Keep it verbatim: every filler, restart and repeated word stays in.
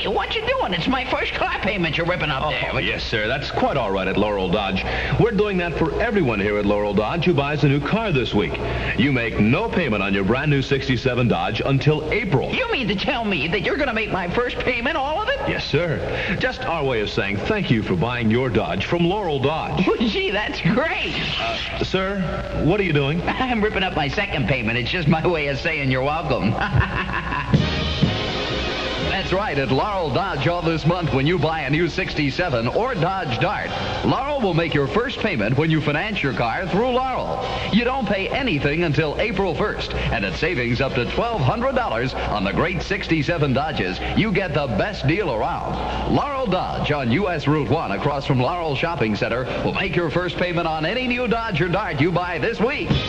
Hey, what you doing? It's my first car payment you're ripping up there. Oh, yes, sir. That's quite all right at Laurel Dodge. We're doing that for everyone here at Laurel Dodge who buys a new car this week. You make no payment on your brand new sixty-seven Dodge until April. You mean to tell me that you're going to make my first payment, all of it? Yes, sir. Just our way of saying thank you for buying your Dodge from Laurel Dodge. Oh, gee, that's great. Uh, sir, what are you doing? I'm ripping up my second payment. It's just my way of saying you're welcome. That's right, at Laurel Dodge all this month when you buy a new sixty-seven or Dodge Dart, Laurel will make your first payment when you finance your car through Laurel. You don't pay anything until April first, and at savings up to twelve hundred dollars on the great sixty-seven Dodges, you get the best deal around. Laurel Dodge on U S Route one across from Laurel Shopping Center will make your first payment on any new Dodge or Dart you buy this week.